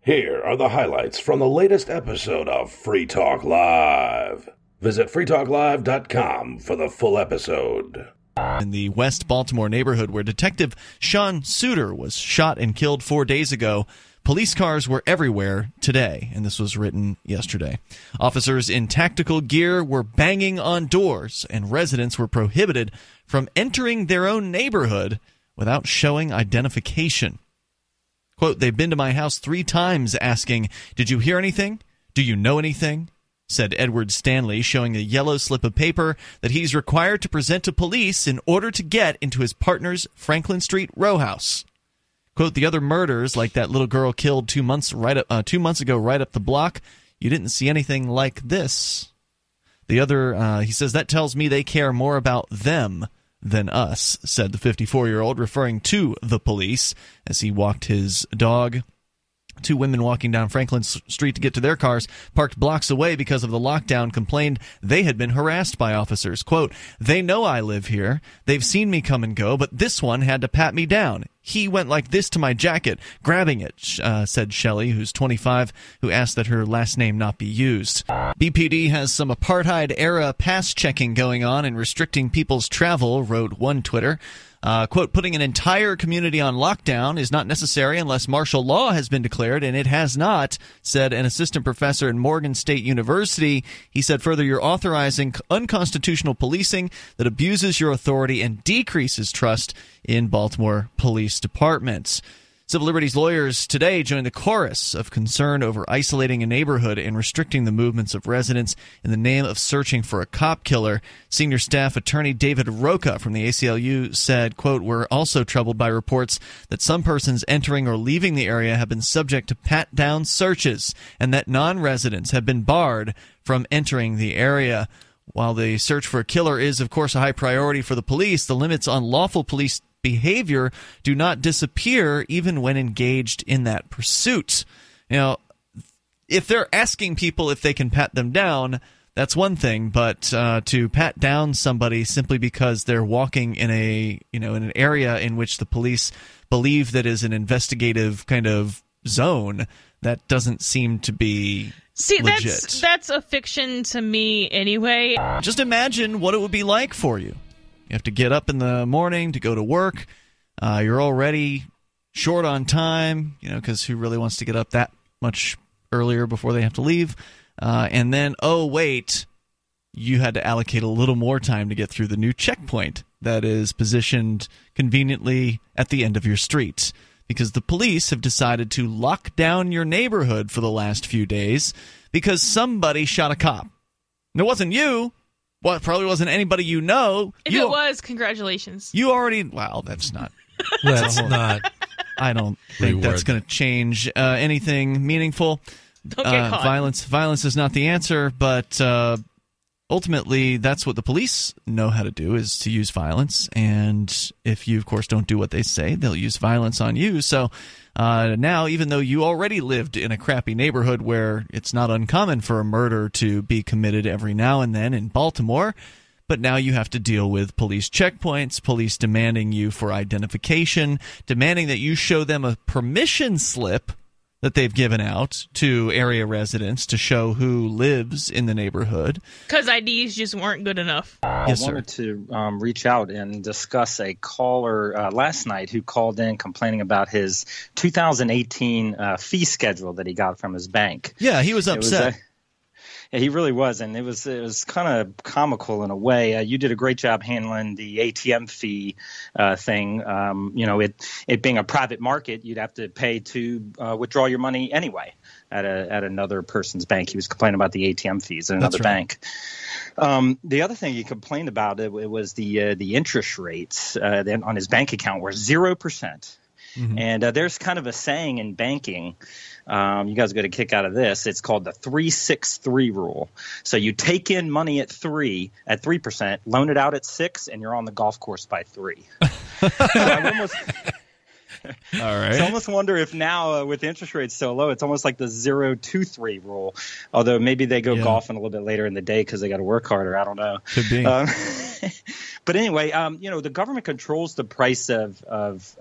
Here are the highlights from the latest episode of Free Talk Live. Visit freetalklive.com for the full episode. In the West Baltimore neighborhood where Detective Sean Suter was shot and killed 4 days ago, police cars were everywhere today, and this was written yesterday. Officers in tactical gear were banging on doors, and residents were prohibited from entering their own neighborhood without showing identification. Quote, "They've been to my house 3 times asking, 'Did you hear anything? Do you know anything?' said Edward Stanley, showing a yellow slip of paper that he's required to present to police in order to get into his partner's Franklin Street row house. Quote, "The other murders, like that little girl killed 2 months ago right up the block, you didn't see anything like this. The other, he says, that tells me they care more about them than us," said the 54-year-old, referring to the police as he walked his dog. 2 women walking down Franklin Street to get to their cars, parked blocks away because of the lockdown, complained they had been harassed by officers. Quote, "They know I live here. They've seen me come and go, but this one had to pat me down. He went like this to my jacket, grabbing it," said Shelley, who's 25, who asked that her last name not be used. BPD has some apartheid-era pass checking going on and restricting people's travel, wrote one Twitter. Quote, "Putting an entire community on lockdown is not necessary unless martial law has been declared, and it has not," said an assistant professor at Morgan State University. He said further, "You're authorizing unconstitutional policing that abuses your authority and decreases trust in Baltimore police departments." Civil liberties lawyers today joined the chorus of concern over isolating a neighborhood and restricting the movements of residents in the name of searching for a cop killer. Senior staff attorney David Roca from the ACLU said, quote, "We're also troubled by reports that some persons entering or leaving the area have been subject to pat-down searches and that non-residents have been barred from entering the area." While the search for a killer is, of course, a high priority for the police, the limits on lawful police behavior do not disappear even when engaged in that pursuit. You know, if they're asking people if they can pat them down, that's one thing, but to pat down somebody simply because they're walking in in an area in which the police believe that is an investigative kind of zone, that doesn't seem to be legit. That's a fiction to me anyway. Just imagine what it would be like for you. You have to get up in the morning to go to work. You're already short on time, because who really wants to get up that much earlier before they have to leave? And then, oh, wait, you had to allocate a little more time to get through the new checkpoint that is positioned conveniently at the end of your street, because the police have decided to lock down your neighborhood for the last few days because somebody shot a cop. And it wasn't you. Well, it probably wasn't anybody you know. If it was, congratulations. You already... Well, that's not... That's not... I don't think that's going to change anything meaningful. Don't get caught. Violence is not the answer, but ultimately that's what the police know how to do, is to use violence. And if you, of course, don't do what they say, they'll use violence on you. So now, even though you already lived in a crappy neighborhood where it's not uncommon for a murder to be committed every now and then in Baltimore, but now you have to deal with police checkpoints, police demanding you for identification, demanding that you show them a permission slip that they've given out to area residents to show who lives in the neighborhood. Because IDs just weren't good enough. Yes, I wanted to reach out and discuss a caller last night who called in complaining about his 2018 fee schedule that he got from his bank. Yeah, he was upset. Yeah, he really was, and it was kind of comical in a way. You did a great job handling the ATM fee thing. It being a private market, you'd have to pay to withdraw your money anyway at another person's bank. He was complaining about the ATM fees at another bank. The other thing he complained about it was the interest rates on his bank account were 0%. Mm-hmm. And there's kind of a saying in banking. You guys get a kick out of this. It's called the 3-6-3 rule. So you take in money at 3%, loan it out at 6, and you're on the golf course by 3. So all right. So I almost wonder if now with interest rates so low, it's almost like the 0-2-3 rule. Although maybe they go golfing a little bit later in the day because they got to work harder. I don't know. Could be. But anyway, the government controls the price of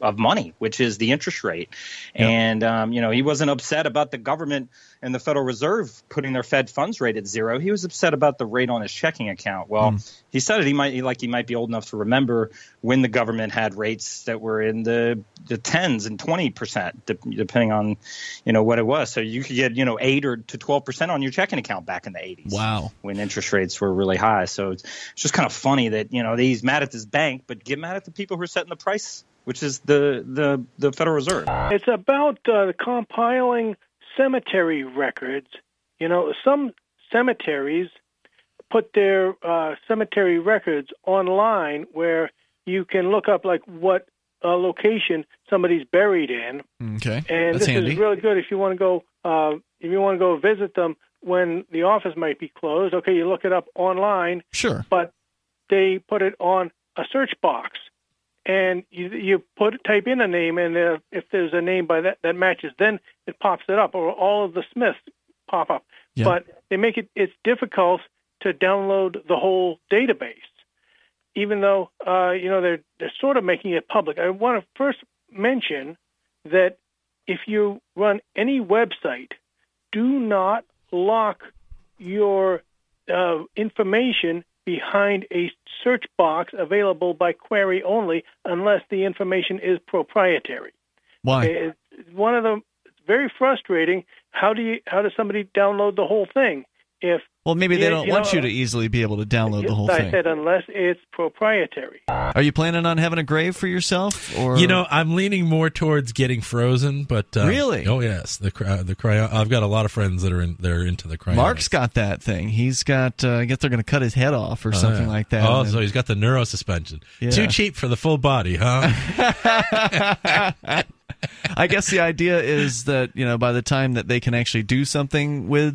money, which is the interest rate. Yep. And, he wasn't upset about the government and the Federal Reserve putting their Fed funds rate at 0. He was upset about the rate on his checking account. Well, he said he might be old enough to remember when the government had rates that were in the 10s and 20%, depending on, what it was. So you could get, 8 or to 12% on your checking account back in the 80s. Wow. When interest rates were really high. So it's just kind of funny that, he's mad at this bank, but get mad at the people who are setting the price, which is the Federal Reserve. It's about compiling cemetery records. Some cemeteries put their cemetery records online where you can look up like what location somebody's buried in. Okay, and that's this handy. Is really good if you want to go visit them when the office might be closed. Okay, you look it up online. Sure, but they put it on a search box. And you type in a name, and if there's a name by that matches, then it pops it up, or all of the Smiths pop up. Yeah. But they make it's difficult to download the whole database, even though they're sort of making it public. I want to first mention that if you run any website, do not lock your information behind a search box available by query only, unless the information is proprietary. Why? It's one of them. It's very frustrating. How does somebody download the whole thing? Well, maybe they don't want you to easily be able to download the whole thing. I said unless it's proprietary. Are you planning on having a grave for yourself? Or I'm leaning more towards getting frozen. But really? Oh yes, the cryo. I've got a lot of friends that are into the cryonics. Mark's got that thing. He's got. I guess they're going to cut his head off or something like that. Oh, so he's got the neurosuspension. Yeah. Too cheap for the full body, huh? I guess the idea is that by the time that they can actually do something with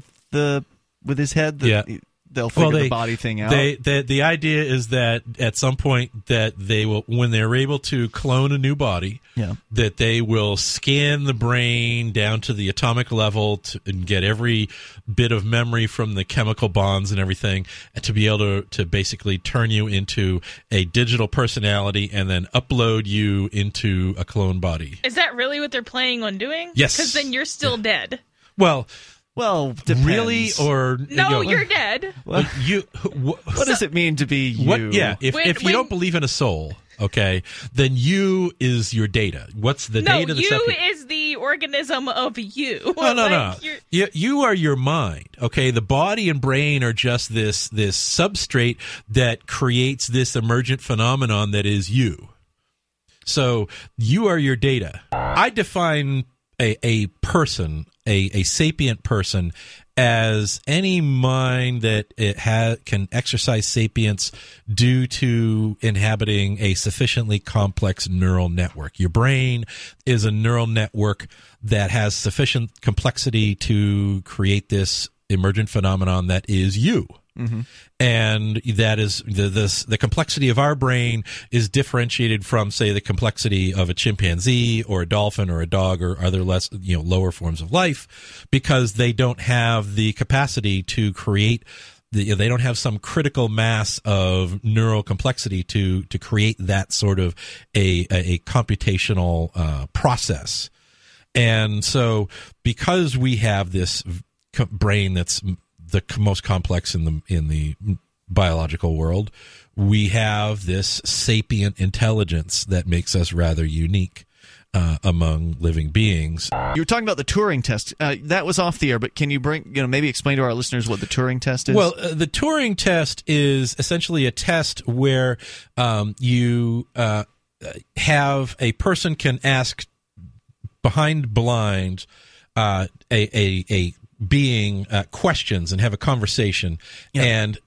his head, they'll figure the body thing out. The idea is that at some point that they will, when they're able to clone a new body, that they will scan the brain down to the atomic level and get every bit of memory from the chemical bonds and everything, and to be able to basically turn you into a digital personality and then upload you into a clone body. Is that really what they're planning on doing? Yes. Because then you're still dead. Well, depends. Really, or no, you're dead. What does it mean to be you? If you don't believe in a soul, okay, then you is your data. What's the data? No, you is the organism of you. No. You are your mind. Okay, the body and brain are just this substrate that creates this emergent phenomenon that is you. So you are your data. I define a person, a sapient person, as any mind that can exercise sapience due to inhabiting a sufficiently complex neural network. Your brain is a neural network that has sufficient complexity to create this emergent phenomenon that is you. Mm-hmm. And that is the complexity of our brain is differentiated from, say, the complexity of a chimpanzee or a dolphin or a dog or other less, lower forms of life, because they don't have the capacity to create. They don't have some critical mass of neural complexity to create that sort of a computational process. And so, because we have this brain that's the most complex in the biological world, we have this sapient intelligence that makes us rather unique among living beings. You were talking about the Turing test. That was off the air, but can you maybe explain to our listeners what the Turing test is? Well, the Turing test is essentially a test where you have a person can ask behind blind a being questions and have a conversation, and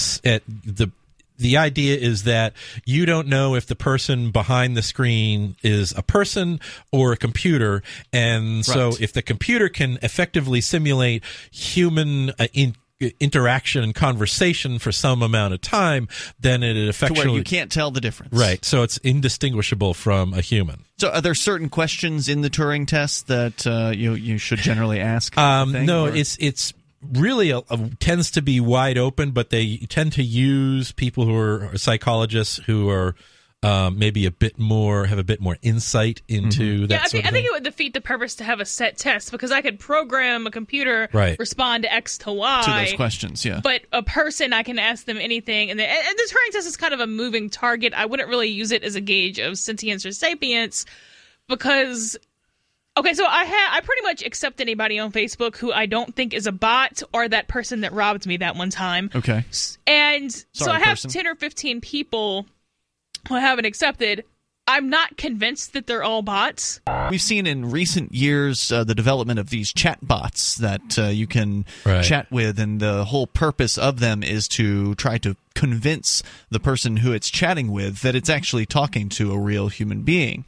the idea is that you don't know if the person behind the screen is a person or a computer, and so if the computer can effectively simulate human interaction and conversation for some amount of time, then it effectively to where you can't tell the difference. Right, so it's indistinguishable from a human. So are there certain questions in the Turing test that you should generally ask? No, it's really tends to be wide open, but they tend to use people who are psychologists who are maybe have a bit more insight into that sort of I think thing? it would defeat the purpose to have a set test, because I could program a computer respond to X to Y. To those questions, yeah. But a person, I can ask them anything. And the Turing test is kind of a moving target. I wouldn't really use it as a gauge of sentience or sapience, because... Okay, so I pretty much accept anybody on Facebook who I don't think is a bot or that person that robbed me that one time. Okay. And so I have person. 10 or 15 people who I haven't accepted. I'm not convinced that they're all bots. We've seen in recent years the development of these chat bots that you can chat with, and the whole purpose of them is to try to convince the person who it's chatting with that it's actually talking to a real human being.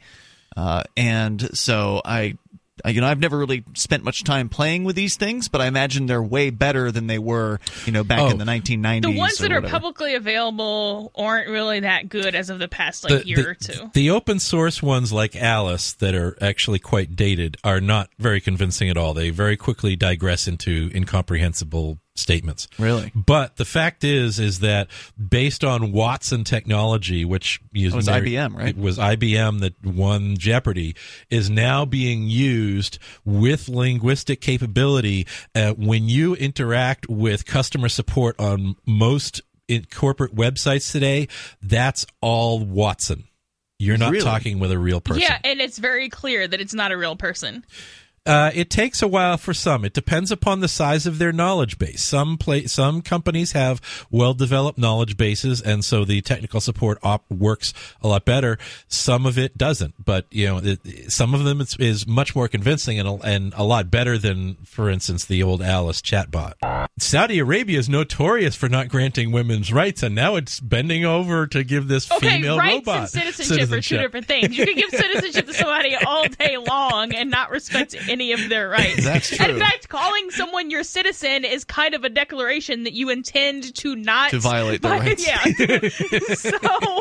And so I've never really spent much time playing with these things, but I imagine they're way better than they were, back in the 1990s. The ones that or are whatever. publicly available aren't really that good as of the past year or two. The open source ones like Alice that are actually quite dated are not very convincing at all. They very quickly digress into incomprehensible statements. Really? But the fact is that based on Watson technology, which was IBM, right? It was IBM that won Jeopardy, is now being used with linguistic capability when you interact with customer support on most corporate websites today. That's all Watson. You're not talking with a real person. Yeah, and it's very clear that it's not a real person. It takes a while for some. It depends upon the size of their knowledge base. Some companies have well-developed knowledge bases, and so the technical support works a lot better. Some of it doesn't, but some of them is much more convincing and a lot better than, for instance, the old Alice chatbot. Saudi Arabia is notorious for not granting women's rights, and now it's bending over to give this female rights robot and citizenship are two different things. You can give citizenship to somebody all day long and not respect any of their rights. That's true. In fact, calling someone your citizen is kind of a declaration that you intend to not violate their rights. Yeah. So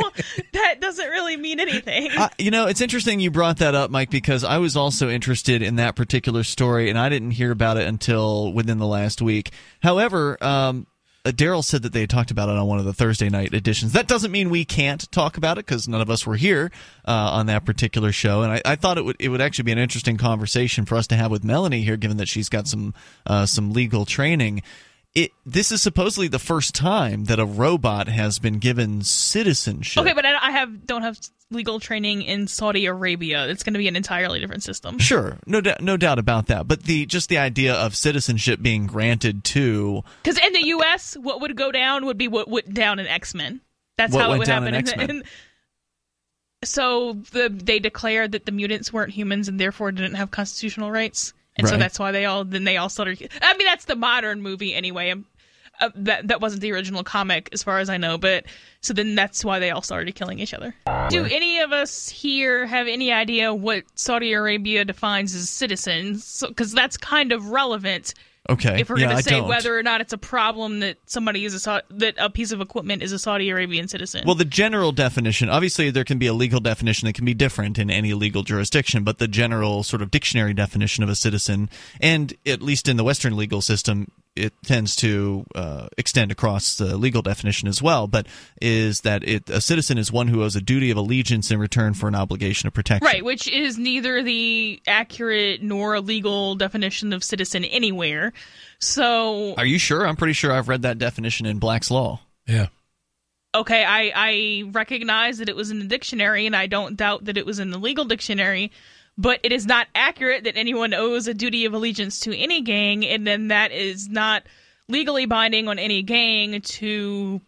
that doesn't really mean anything. It's interesting you brought that up, Mike, because I was also interested in that particular story, and I didn't hear about it until within the last week. However, Daryl said that they had talked about it on one of the Thursday night editions. That doesn't mean we can't talk about it, because none of us were here on that particular show. And I thought it would actually be an interesting conversation for us to have with Melanie here, given that she's got some legal training. This is supposedly the first time that a robot has been given citizenship. Okay, but I don't have legal training in Saudi Arabia. It's going to be an entirely different system. Sure, no doubt about that. But the idea of citizenship being granted to, because in the U.S., what would go down would be what went down in X-Men. That's how it would happen. X-Men? So they declared that the mutants weren't humans and therefore didn't have constitutional rights. And so Right. that's why they all started. I mean, that's the modern movie anyway. That wasn't the original comic, as far as I know. But so then that's why they all started killing each other. Do any of us here have any idea what Saudi Arabia defines as citizens? Because that's kind of relevant. Okay. If we're going to say don't. whether or not it's a problem that somebody that a piece of equipment is a Saudi Arabian citizen. Well, the general definition, obviously there can be a legal definition that can be different in any legal jurisdiction, but the general sort of dictionary definition of a citizen, and at least in the Western legal system, it tends to extend across the legal definition as well, but is that a citizen is one who owes a duty of allegiance in return for an obligation of protection. Right, which is neither the accurate nor a legal definition of citizen anywhere. So, Are you sure? I'm pretty sure I've read that definition in Black's Law. Yeah. okay, I recognize that it was in the dictionary, and I don't doubt that it was in the legal dictionary, but it is not accurate that anyone owes a duty of allegiance to any gang, and then that is not legally binding on any gang to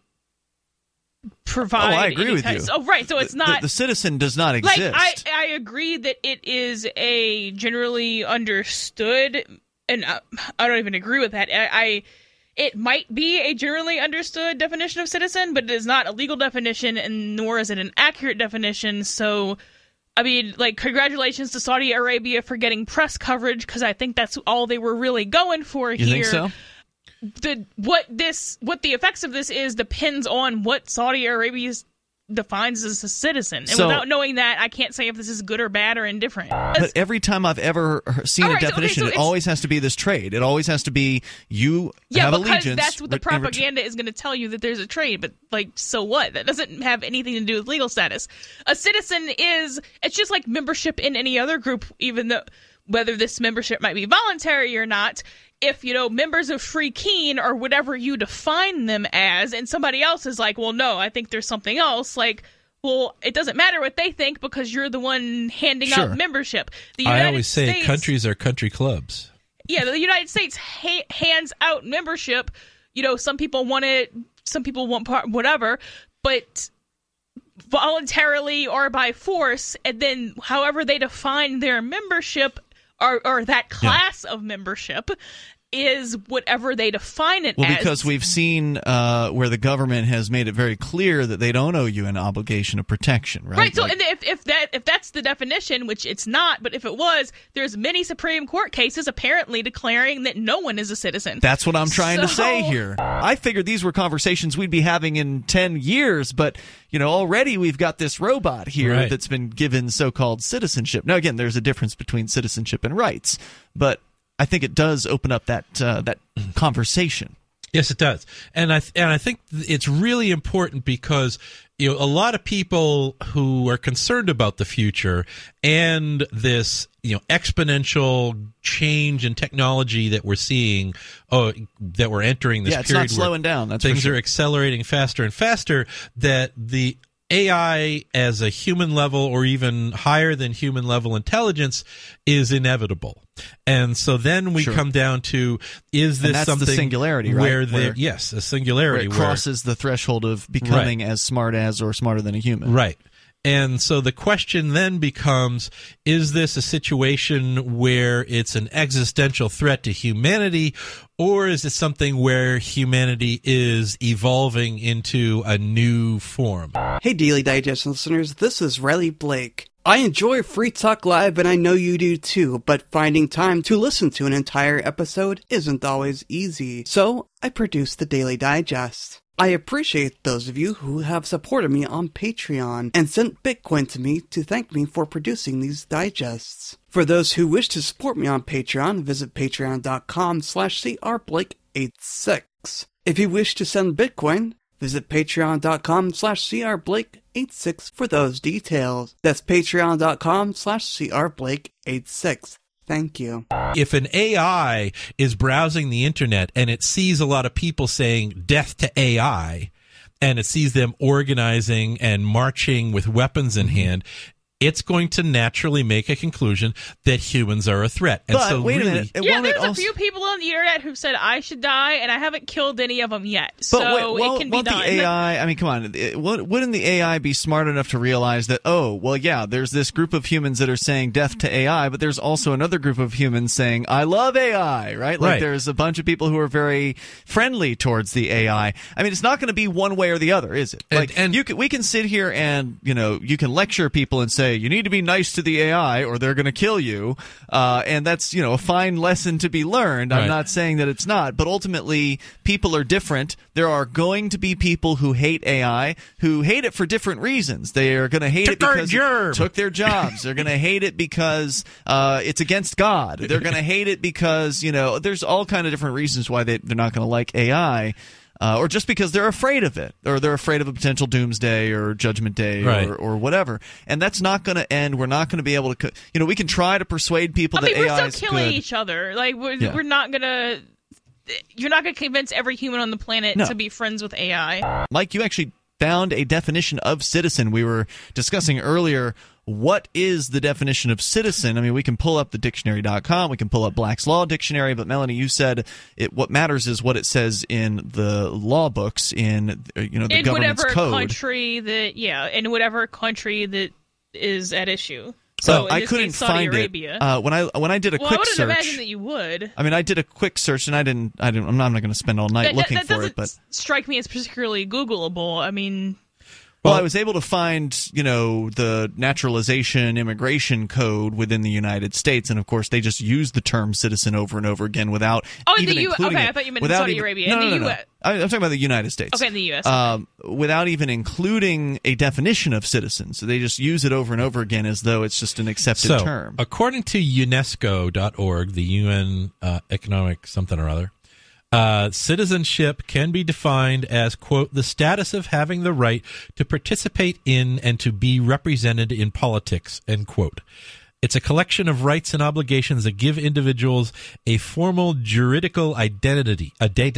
provide. Oh, I agree any with kind you. Oh, right, so it's not. The citizen does not exist. Like, I agree that it is a generally understood, and I don't even agree with that. It might be a generally understood definition of citizen, but it is not a legal definition, and nor is it an accurate definition. So, I mean, like, congratulations to Saudi Arabia for getting press coverage, because I think that's all they were really going for here. You think so? What the effects of this is depends on what Saudi Arabia's defines as a citizen. And So- without knowing that, I can't say if this is good or bad or indifferent. But every time I've ever seen All a right, so- okay, definition, so it it's- always has to be this trade. It always has to be you Yeah, have because allegiance. that's what the propaganda is going to tell you, that there's a trade. But, like, so what? That doesn't have anything to do with legal status. A citizen it's just like membership in any other group, even though whether this membership might be voluntary or not. If, members of Free Keen or whatever you define them as, and somebody else is like, well, no, I think there's something else, like, well, it doesn't matter what they think because you're the one handing Sure. out membership. The I United always say States, countries are country clubs. Yeah, the United States hands out membership. Some people want it, some people want whatever, but voluntarily or by force, and then however they define their membership or that class of membership is whatever they define it as. Well, because we've seen where the government has made it very clear that they don't owe you an obligation of protection, right? Right. So, Like- and if that's the definition, which it's not, but if it was, there's many Supreme Court cases apparently declaring that no one is a citizen. That's what I'm trying to say So- here. I figured these were conversations we'd be having in 10 years, but already we've got this robot here Right. that's been given so-called citizenship. Now, again, there's a difference between citizenship and rights, but I think it does open up that conversation. Yes, it does, and I think it's really important because a lot of people who are concerned about the future and this exponential change in technology that we're seeing, that we're entering this Yeah, it's period not slowing down. That's things for sure. are accelerating faster and faster. That the AI as a human level or even higher than human level intelligence is inevitable. And so then we Sure. come down to, is this that's the something singularity, right? where Where- yes, a Where singularity it crosses the threshold of becoming as smart as or smarter than a human. right. And so the question then becomes, is this a situation where it's an existential threat to humanity, or is it something where humanity is evolving into a new form? Hey Daily Digest listeners, this is Riley Blake. I enjoy Free Talk Live and I know you do too, but finding time to listen to an entire episode isn't always easy. So, I produce the Daily Digest. I appreciate those of you who have supported me on Patreon and sent Bitcoin to me to thank me for producing these digests. For those who wish to support me on Patreon, visit patreon.com/crblake86. If you wish to send Bitcoin, visit patreon.com/crblake86 for those details. That's patreon.com/crblake86. Thank you. If an AI is browsing the internet and it sees a lot of people saying death to AI, and it sees them organizing and marching with weapons in hand, it's going to naturally make a conclusion that humans are a threat. And But so wait a really, minute. Yeah, Won't it there's a also- few people on the internet who've said I should die, and I haven't killed any of them yet. So it can be won't done. the AI, I mean, come on, wouldn't the AI be smart enough to realize that, there's this group of humans that are saying death to AI, but there's also another group of humans saying, I love AI, right? Like Right. there's a bunch of people who are very friendly towards the AI. I mean, it's not going to be one way or the other, is it? Like, And we can sit here and, you can lecture people and say, you need to be nice to the AI or they're going to kill you. And that's, a fine lesson to be learned. I'm Right. not saying that it's not, but ultimately people are different. There are going to be people who hate AI who hate it for different reasons. They are going to hate it Took our because job. it took their jobs. They're going to hate it because it's against God. They're going to hate it because, there's all kind of different reasons why they're not going to like AI. Or just because they're afraid of it, or they're afraid of a potential doomsday or judgment day, Right. or whatever. And that's not going to end. We're not going to be able to, we can try to persuade people I mean, that AI we're is still killing good. each other. Like, Yeah. we're not gonna. You're not gonna convince every human on the planet No. to be friends with AI. Mike, you actually found a definition of citizen. We were discussing earlier, what is the definition of citizen? I mean, we can pull up the dictionary.com, we can pull up Black's Law Dictionary, but Melanie, you said what matters is what it says in the law books, in the In government's whatever code. country in whatever country that is at issue. So in I this couldn't case, Saudi find Arabia. it when I did a Well, I quick wouldn't search. imagine that you would. I mean, I did a quick search, and I'm not going to spend all night looking that for doesn't it, but strike me as particularly Googleable. I mean, Well, I was able to find, the naturalization immigration code within the United States, and of course, they just use the term citizen over and over again without even including okay, it. I thought you meant in Saudi Arabia. No. I'm talking about the United States. Okay, in the U.S. Okay. Without even including a definition of citizen. So they just use it over and over again as though it's just an accepted term. According to UNESCO.org, the UN economic something or other, citizenship can be defined as, quote, the status of having the right to participate in and to be represented in politics, end quote. It's a collection of rights and obligations that give individuals a formal juridical identity.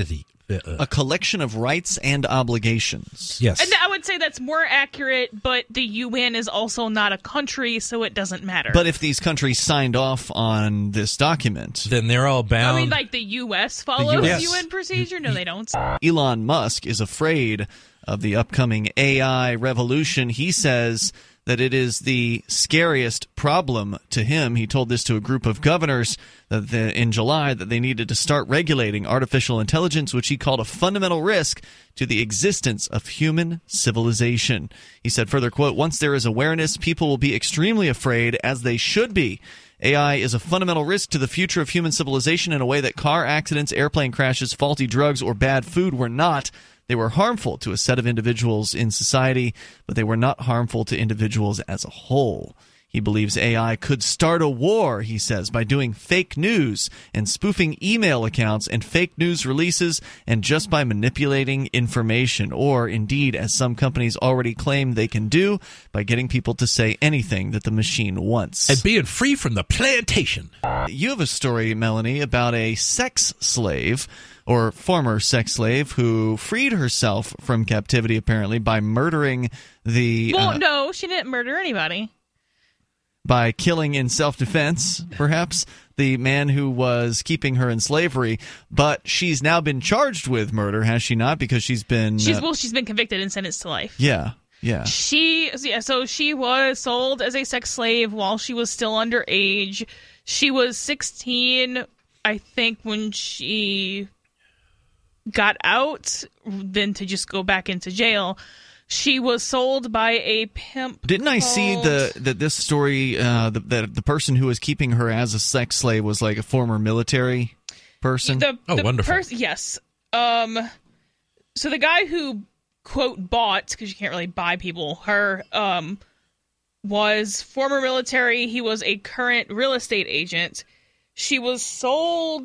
A collection of rights and obligations. Yes. And I would say that's more accurate, but the UN is also not a country, so it doesn't matter. But if these countries signed off on this document, then they're all bound. I mean, like the U.S. follows UN procedure? No, they don't. Elon Musk is afraid of the upcoming AI revolution. He says that it is the scariest problem to him. He told this to a group of governors in July that they needed to start regulating artificial intelligence, which he called a fundamental risk to the existence of human civilization. He said further, quote, once there is awareness, people will be extremely afraid, as they should be. AI is a fundamental risk to the future of human civilization in a way that car accidents, airplane crashes, faulty drugs, or bad food were not. They were harmful to a set of individuals in society, but they were not harmful to individuals as a whole. He believes AI could start a war, he says, by doing fake news and spoofing email accounts and fake news releases, and just by manipulating information, or indeed, as some companies already claim they can do, by getting people to say anything that the machine wants. And being free from the plantation. You have a story, Melanie, about a sex slave, or former sex slave, who freed herself from captivity, apparently, by murdering the... Well, no, she didn't murder anybody. By killing in self-defense, perhaps, the man who was keeping her in slavery. But she's now been charged with murder, has she not? Because she's been... she's been convicted and sentenced to life. Yeah. So she was sold as a sex slave while she was still underage. She was 16, I think, when she got out, then to just go back into jail. She was sold by a pimp. Didn't I see that this story, that the person who was keeping her as a sex slave was like a former military person? Wonderful. Yes. So the guy who, quote, bought, because you can't really buy people, her, was former military. He was a current real estate agent. She was sold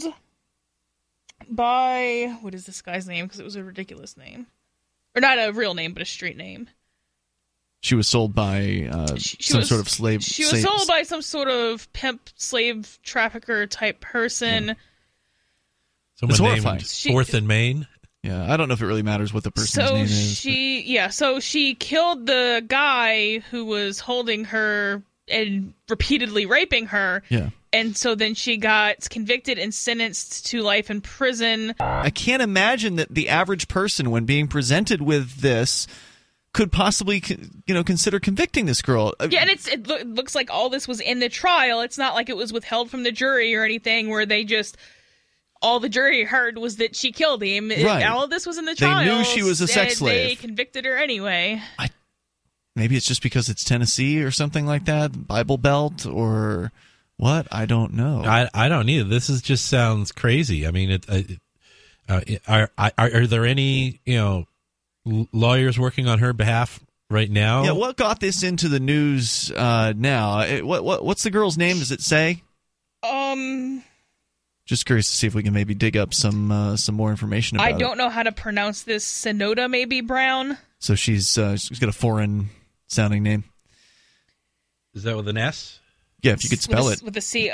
by, what is this guy's name? Because it was a ridiculous name. Or not a real name, but a street name. She was sold by sort of slave. She was sold by some sort of pimp, slave trafficker type person. Yeah. Someone named Fourth and Main. Yeah, I don't know if it really matters what the person's name is. So she killed the guy who was holding her and repeatedly raping her. Yeah. And so then she got convicted and sentenced to life in prison. I can't imagine that the average person, when being presented with this, could possibly, consider convicting this girl. Yeah, and it looks like all this was in the trial. It's not like it was withheld from the jury or anything where they just... all the jury heard was that she killed him. Right. All of this was in the trial. They knew she was a sex slave. They convicted her anyway. Maybe it's just because it's Tennessee or something like that, Bible Belt or... what? I don't know. I don't either. This just sounds crazy. I mean, are there any lawyers working on her behalf right now? Yeah. What got this into the news now? What's the girl's name? Does it say? Just curious to see if we can maybe dig up some more information about it. I don't know how to pronounce this. Synoda maybe Brown. So she's got a foreign sounding name. Is that with an S? Yeah, if you could spell it. With a C.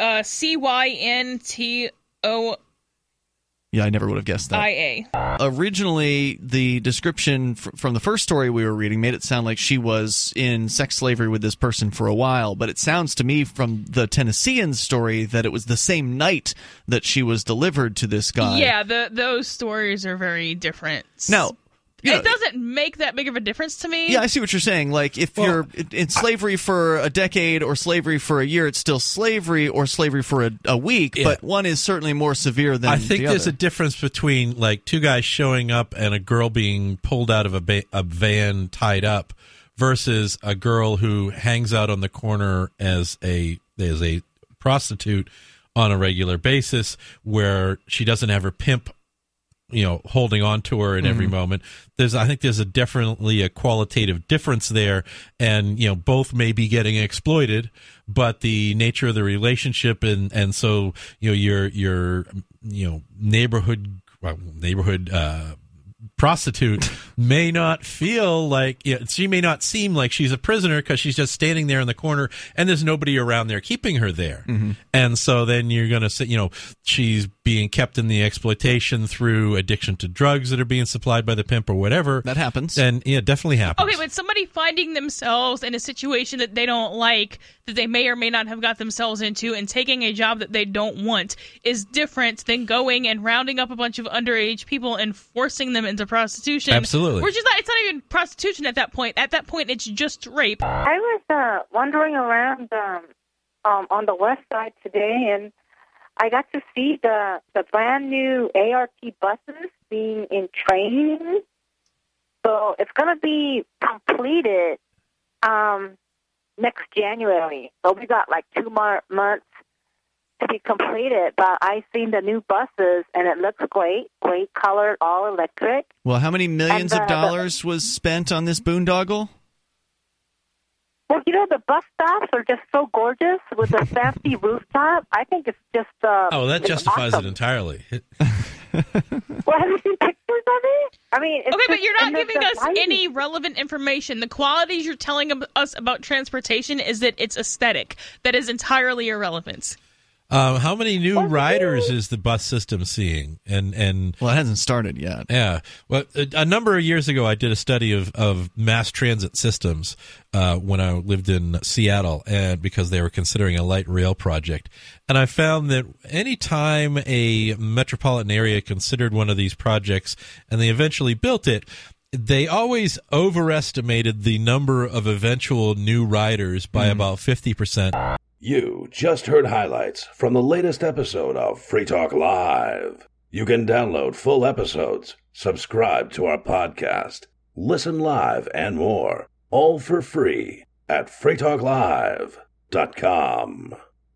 Cynto. Yeah, I never would have guessed that. IA. Originally, the description from the first story we were reading made it sound like she was in sex slavery with this person for a while, but it sounds to me from the Tennessean story that it was the same night that she was delivered to this guy. Yeah, those stories are very different. Now, It doesn't make that big of a difference to me. Yeah, I see what you're saying. Like, if you're in slavery for a decade or slavery for a year, it's still slavery, or slavery for a week, but one is certainly more severe than the other. I think there's a difference between, like, two guys showing up and a girl being pulled out of a van tied up versus a girl who hangs out on the corner as a prostitute on a regular basis, where she doesn't have her pimp, holding on to her in every moment. I think there's definitely a qualitative difference there, and both may be getting exploited, but the nature of the relationship and so your neighborhood prostitute may not feel like she may not seem like she's a prisoner because she's just standing there in the corner and there's nobody around there keeping her there. And so then you're going to say, she's being kept in the exploitation through addiction to drugs that are being supplied by the pimp or whatever. That happens. And it definitely happens. Okay, but somebody finding themselves in a situation that they don't like, that they may or may not have got themselves into, and taking a job that they don't want is different than going and rounding up a bunch of underage people and forcing them into prostitution. Absolutely. Which is it's not even prostitution at that point. At that point, it's just rape. I was wandering around on the west side today, and I got to see the brand new ART buses being in training. So it's going to be completed next January. So we got like 2 more months to be completed. But I've seen the new buses, and it looks great colored, all electric. Well, how many millions of dollars was spent on this boondoggle? Well, the bus stops are just so gorgeous with the fancy rooftop. I think it's just that justifies awesome. it entirely. Well, have you seen pictures of it? I mean, it's but you're not giving us any relevant information. The qualities you're telling us about transportation is that it's aesthetic. That is entirely irrelevant. How many new riders is the bus system seeing? And well, it hasn't started yet. Yeah. Well, a number of years ago, I did a study of mass transit systems when I lived in Seattle, and because they were considering a light rail project. And I found that any time a metropolitan area considered one of these projects and they eventually built it, they always overestimated the number of eventual new riders by about 50%. You just heard highlights from the latest episode of Free Talk Live. You can download full episodes, subscribe to our podcast, listen live, and more, all for free at freetalklive.com.